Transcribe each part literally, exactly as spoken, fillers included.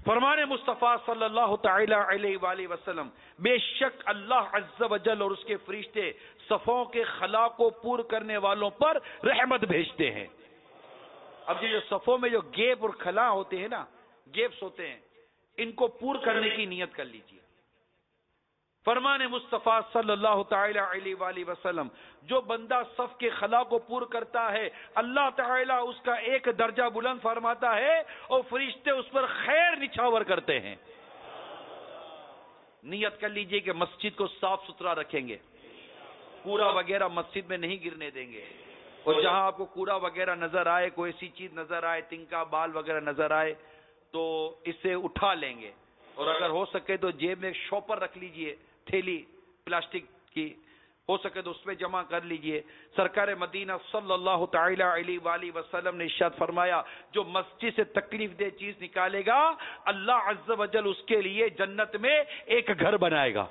فرمان مصطفیٰ صلی اللہ تعالی علیہ وآلہ وسلم، بے شک اللہ عز و جل اور اس کے فرشتے صفوں کے خلا کو پور کرنے والوں پر رحمت بھیجتے ہیں۔ اب یہ جو صفوں میں جو گیپ اور خلا ہوتے ہیں نا، گیپس ہوتے ہیں، ان کو پور کرنے کی نیت کر لیجئے۔ فرمان مصطفیٰ صلی اللہ تعالی علیہ وآلہ وسلم، جو بندہ صف کے خلا کو پور کرتا ہے اللہ تعالیٰ اس کا ایک درجہ بلند فرماتا ہے اور فرشتے اس پر خیر نچھاور کرتے ہیں۔ نیت کر لیجئے کہ مسجد کو صاف ستھرا رکھیں گے، کوڑا وغیرہ مسجد میں نہیں گرنے دیں گے، اور جہاں آپ کو کوڑا وغیرہ نظر آئے، کوئی ایسی چیز نظر آئے، تنکا بال وغیرہ نظر آئے تو اسے اٹھا لیں گے، اور اگر ہو سکے تو جیب میں ایک شاپر رکھ لیجئے، تھیلی پلاسٹک کی، ہو سکے تو اس میں جمع کر لیجئے۔ سرکار مدینہ صلی اللہ تعالی علیہ وآلہ وسلم نے ارشاد فرمایا، جو مسجد سے تکلیف دہ چیز نکالے گا اللہ عز و جل اس کے لیے جنت میں ایک گھر بنائے گا۔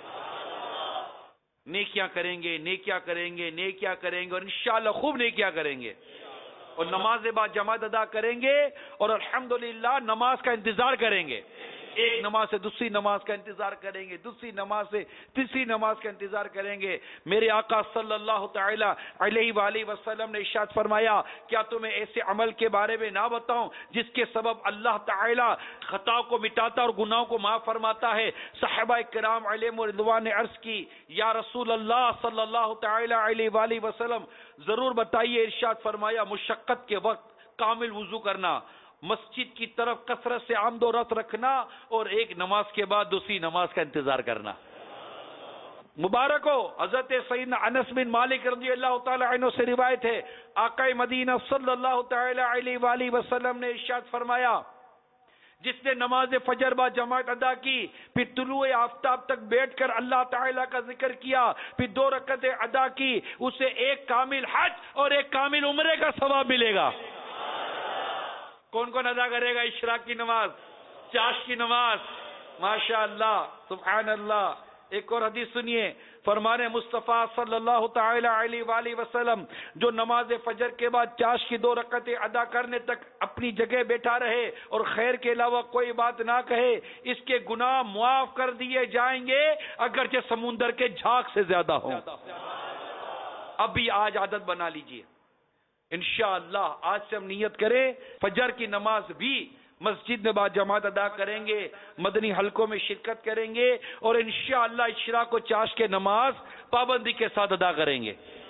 نیکیاں کریں گے، نیکیاں کریں گے، نیکیاں کریں گے، اور انشاءاللہ خوب نیکیاں کریں گے، اور نماز با جماعت ادا کریں گے، اور الحمدللہ نماز کا انتظار کریں گے۔ ایک نماز سے دوسری نماز کا انتظار کریں گے، دوسری نماز سے تیسری نماز کا انتظار کریں گے۔ میرے آقا صلی اللہ تعالی علیہ وآلہ وسلم نے ارشاد فرمایا، کیا تمہیں ایسے عمل کے بارے میں نہ بتاؤں جس کے سبب اللہ تعالی خطا کو مٹاتا اور گناہوں کو معاف فرماتا ہے؟ صحابہ کرام علیہم رضوان نے عرض کی، یا رسول اللہ صلی اللہ تعالی علیہ وآلہ وسلم ضرور بتائیے۔ ارشاد فرمایا، مشقت کے وقت کامل وضو کرنا، مسجد کی طرف کثرت سے آمد و رفت رکھنا، اور ایک نماز کے بعد دوسری نماز کا انتظار کرنا۔ مبارک ہو، حضرت سیدنا انس بن مالک رضی اللہ تعالی عنہ سے روایت ہے، آقا مدینہ صلی اللہ تعالی علیہ وآلہ وسلم نے ارشاد فرمایا، جس نے نماز فجر با جماعت ادا کی، پھر طلوع آفتاب تک بیٹھ کر اللہ تعالیٰ کا ذکر کیا، پھر دو رکعتیں ادا کی، اسے ایک کامل حج اور ایک کامل عمرے کا ثواب ملے گا۔ کون کون ادا کرے گا اشراق کی نماز، چاش کی نماز؟ ماشاء اللہ، سبحان اللہ۔ ایک اور حدیث سنیے، فرمان مصطفیٰ صلی اللہ تعالی علیہ وآلہ وسلم، جو نماز فجر کے بعد چاش کی دو رکعتیں ادا کرنے تک اپنی جگہ بیٹھا رہے اور خیر کے علاوہ کوئی بات نہ کہے، اس کے گناہ معاف کر دیے جائیں گے اگرچہ سمندر کے جھاگ سے زیادہ ہوں۔ اب بھی آج عادت بنا لیجئے، انشاءاللہ آج سے ہم نیت کریں فجر کی نماز بھی مسجد میں با جماعت ادا کریں گے، مدنی حلقوں میں شرکت کریں گے، اور انشاءاللہ اشراق و چاش کے نماز پابندی کے ساتھ ادا کریں گے۔